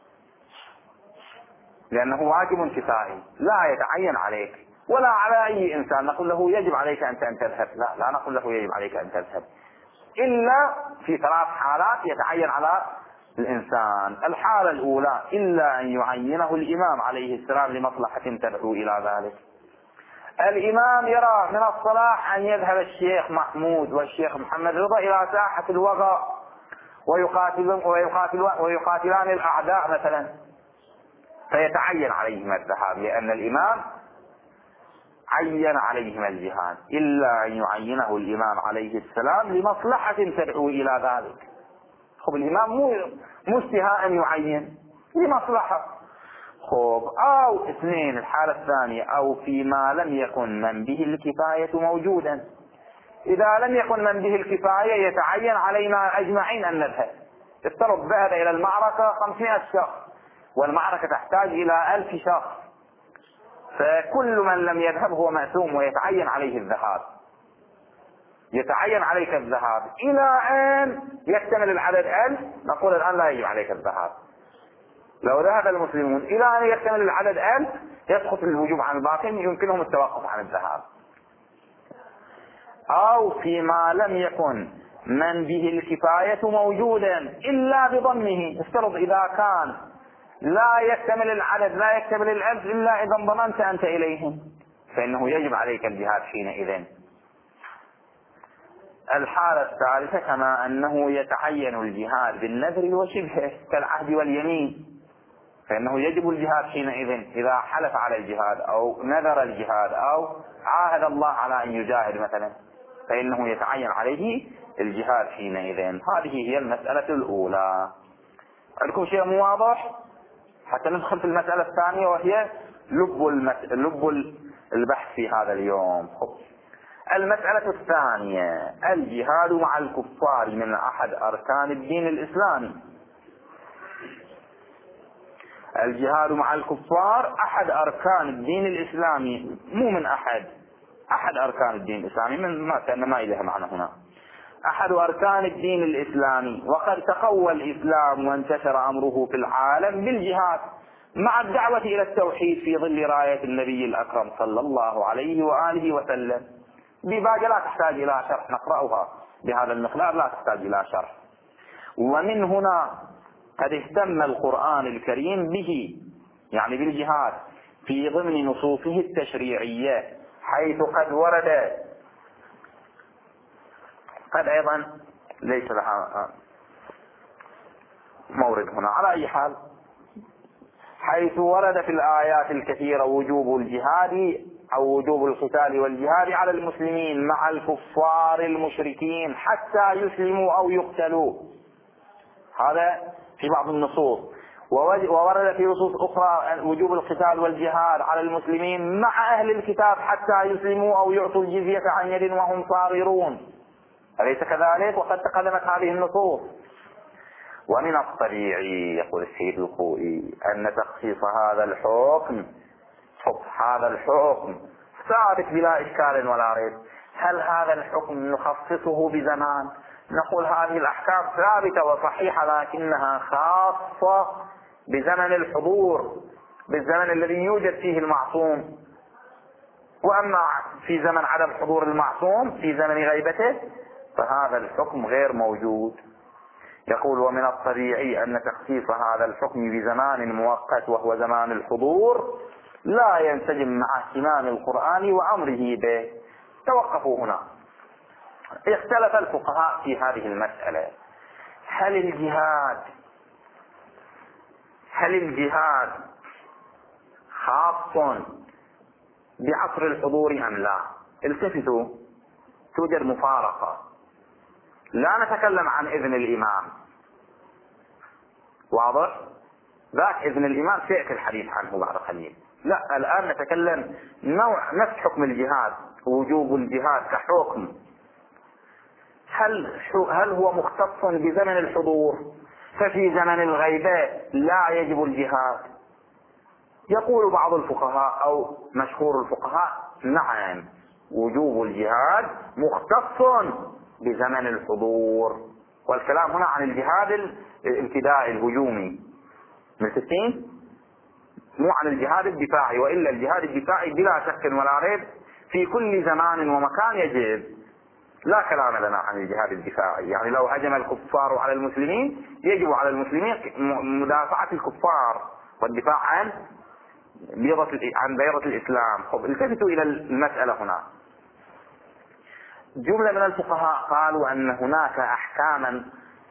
لأنه واجب كفائي لا يتعين عليك ولا على أي إنسان نقول له يجب عليك أن تذهب، لا لا نقول له يجب عليك أن تذهب إلا في ثلاث حالات يتعين على الإنسان. الحالة الأولى إلا أن يعينه الإمام عليه السلام لمصلحة تدعو إلى ذلك. الإمام يرى من الصلاح أن يذهب الشيخ محمود والشيخ محمد رضا إلى ساحة الوغى ويقاتلون ويقاتل ويقاتلان الأعداء مثلا، فيتعين عليهم الذهاب لأن الإمام عين عليهم الجهاد، إلا أن يعينه الإمام عليه السلام لمصلحة تدعو إلى ذلك. خب الإمام مو مستهاء أن يعين لمصلحة. خب أو اثنين الحالة الثانية أو فيما لم يكن من به الكفاية موجودا. إذا لم يكن من به الكفاية يتعين علينا أجمعين أن نذهب. افترض ذهب إلى المعركة خمسمائة شخص والمعركة تحتاج إلى ألف شخص، فكل من لم يذهب هو مأثوم ويتعين عليه الذهاب. يتعين عليك الذهاب إلى أن يكتمل العدد ألف، نقول الآن لا يجب عليك الذهاب. لو ذهب المسلمون إلى أن يكتمل العدد ألف يسقط الوجوب عن الباقين، يمكنهم التوقف عن الذهاب. أو فيما لم يكن من به الكفاية موجودا إلا بضمه. افترض إذا كان لا يكتمل العدد لا يكتمل الألف إلا إذا انضممت أنت إليهم فإنه يجب عليك الجهاد حينئذ. الحالة الثالثة كما أنه يتعين الجهاد بالنذر وشبهه كالعهد واليمين، فإنه يجب الجهاد حينئذ إذا حلف على الجهاد أو نذر الجهاد أو عاهد الله على أن يجاهد مثلا، فإنه يتعين عليه الجهاد حينئذ. هذه هي المسألة الأولى. عندكم شيء مو واضح؟ حتى ندخل في المسألة الثانية وهي لب, المس... لب البحث في هذا اليوم. المسألة الثانية الجهاد مع الكفار من أحد أركان الدين الإسلامي. الجهاد مع الكفار أحد أركان الدين الإسلامي، مو من أحد أحد أركان الدين الإسلامي، من ما كان ما إله معنى هنا أحد أركان الدين الإسلامي. وقد تقوى الإسلام وانتشر أمره في العالم بالجهاد مع الدعوة إلى التوحيد في ظل راية النبي الأكرم صلى الله عليه وآله وسلم. بباقي لا تحتاج إلى شرح، نقرأها بهذا المقدار لا تحتاج إلى شرح. ومن هنا قد اهتم القرآن الكريم به يعني بالجهاد في ضمن نصوصه التشريعية، حيث قد ورد قد أيضا ليس لها مورد هنا على أي حال، حيث ورد في الآيات الكثيرة وجوب الجهاد أو وجوب القتال والجهاد على المسلمين مع الكفار المشركين حتى يسلموا أو يقتلوا. هذا في بعض النصوص. وورد في نصوص أخرى وجوب القتال والجهاد على المسلمين مع أهل الكتاب حتى يسلموا أو يعطوا الجزية عن يد وهم صاغرون، أليس كذلك؟ وقد تقدمت هذه النصوص. ومن الطبيعي يقول السيد الخوئي أن تخصيص هذا الحكم هذا الحكم ثابت بلا إشكال ولا ريب. هل هذا الحكم نخصصه بزمان؟ نقول هذه الأحكام ثابتة وصحيحة لكنها خاصة بزمن الحضور، بالزمن الذي يوجد فيه المعصوم. وأما في زمن عدم حضور المعصوم في زمن غيبته فهذا الحكم غير موجود. يقول ومن الطبيعي أن تخصيص هذا الحكم بزمان مؤقت وهو زمان الحضور لا ينسجم مع اهتمام القرآن وأمره به. توقفوا هنا. اختلف الفقهاء في هذه المسألة. هل الجهاد هل الجهاد خاص بعصر الحضور أم لا؟ التفتوا، توجد مفارقة. لا نتكلم عن إذن الإمام، واضح؟ ذاك إذن الإمام سيأتي الحديث عنه بعد قليل. لا، الآن نتكلم نوع نفس حكم الجهاد، وجوب الجهاد كحكم. هل هل هو مختص بزمن الحضور ففي زمن الغيبة لا يجب الجهاد؟ يقول بعض الفقهاء أو مشهور الفقهاء نعم، وجوب الجهاد مختص بزمن الحضور. والكلام هنا عن الجهاد الابتدائي الهجومي، متفقين؟ مو عن الجهاد الدفاعي، وإلا الجهاد الدفاعي بلا شك ولا ريب في كل زمان ومكان يجب. لا كلام لنا عن الجهاد الدفاعي، يعني لو هجم الكفار على المسلمين يجب على المسلمين مدافعة الكفار والدفاع عن بيضة عن بيضة الإسلام. طب التفتوا إلى المسألة هنا. جملة من الفقهاء قالوا أن هناك أحكاما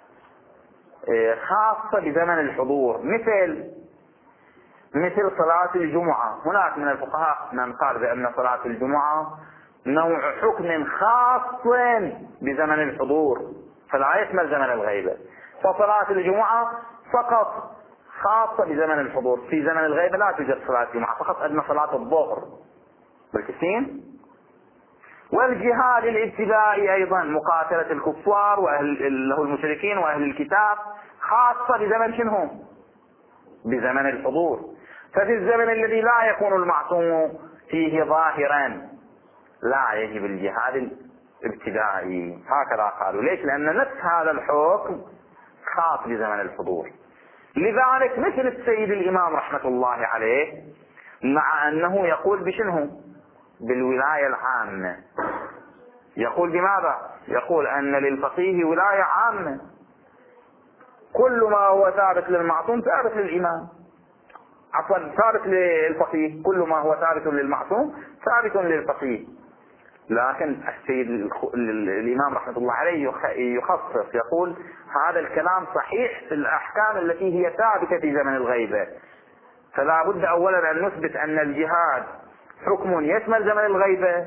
خاصة بزمن الحضور، مثل مثل صلاة الجمعة. هناك من الفقهاء من قال بأن صلاة الجمعة نوع حكم خاص بزمن الحضور فلا يشمل زمن الغيبة، فصلاة الجمعة فقط خاصة بزمن الحضور. في زمن الغيبة لا توجد صلاة الجمعة، فقط أدنى صلاة الظهر بالكثير. والجهاد الابتدائي أيضا مقاتلة الكفار وأهل له المشركين وأهل الكتاب خاصة بزمن شنو؟ بزمن الحضور. ففي الزمن الذي لا يكون المعصوم فيه ظاهرا لا يجب الجهاد الابتدائي. هكذا قالوا. ليش؟ لأن نفس هذا الحكم خاص بزمن الحضور. لذلك مثل السيد الإمام رحمة الله عليه، مع أنه يقول بشنه؟ بالولاية العامة. يقول بماذا؟ يقول أن للفقيه ولاية عامة، كل ما هو ثابت للمعصوم ثابت للإمام، عفوا ثابت للفقيه، كل ما هو ثابت للمعصوم ثابت للفقيه. لكن السيد الإمام رحمة الله عليه يخصص، يقول هذا الكلام صحيح في الأحكام التي هي ثابتة في زمن الغيبة، فلا بد أولا أن نثبت أن الجهاد حكم يشمل زمن الغيبة.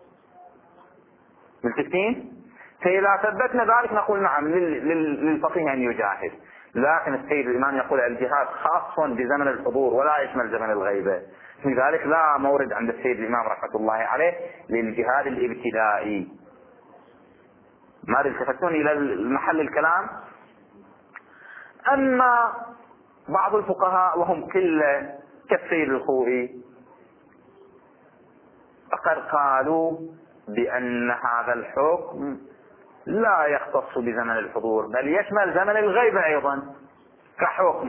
ملتفتين؟ فإذا ثبتنا ذلك نقول نعم للفقيه أن يجاهد. لكن السيد الإمام يقول الجهاد خاص بزمن الحضور ولا يشمل زمن الغيبة، لذلك لا مورد عند السيد الإمام رحمة الله عليه للجهاد الابتدائي. ما التفتون إلى المحل الكلام؟ أما بعض الفقهاء وهم كله كالسيد الخوئي فقد قالوا بأن هذا الحكم لا يختص بزمن الحضور بل يشمل زمن الغيبة أيضا كحكم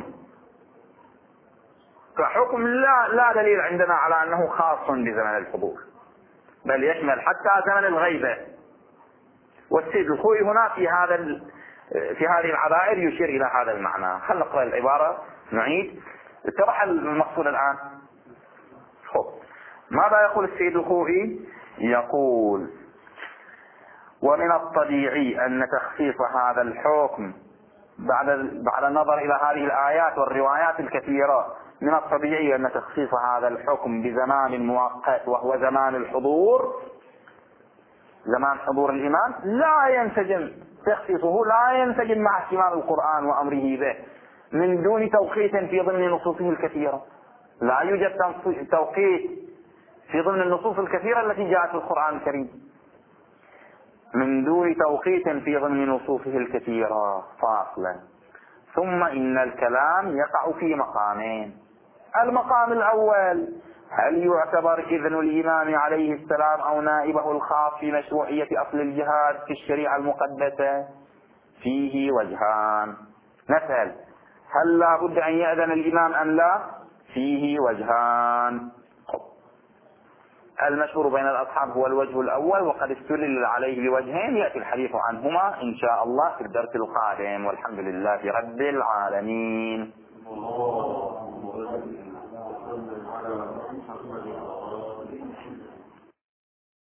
كحكم لا لا دليل عندنا على أنه خاص بزمن الحضور، بل يشمل حتى زمن الغيبة. والسيد الخوئي هنا في هذا في هذه العبائر يشير إلى هذا المعنى. خلنا نقرأ العبارة نعيد. اتضح المقصود الآن؟ خب. ماذا يقول السيد الخوئي؟ يقول ومن الطبيعي أن تخصيص هذا الحكم بعد بعد النظر إلى هذه الآيات والروايات الكثيرة، من الطبيعي أن تخصيص هذا الحكم بزمان مؤقت وهو زمان الحضور، زمان حضور الإمام، لا ينسجم تخصيصه لا ينسجم مع اهتمام القرآن وأمره به من دون توقيت في ضمن نصوصه الكثيرة. لا يوجد توقيت في ضمن النصوص الكثيرة التي جاءت في القرآن الكريم، من دون توقيت في ضمن نصوصه الكثيرة فاصلا. ثم إن الكلام يقع في مقامين. المقام الأول هل يعتبر إذن الإمام عليه السلام أو نائبه الخاص في مشروعية أصل الجهاد في الشريعة المقدسة؟ فيه وجهان. نسأل: هل لا بد أن يأذن الإمام أم لا؟ فيه وجهان. المشهور بين الأصحاب هو الوجه الأول، وقد استدل عليه بوجهين يأتي الحديث عنهما إن شاء الله في الدرس القادم، والحمد لله رب العالمين. اللهم صل على محمد وعلى آله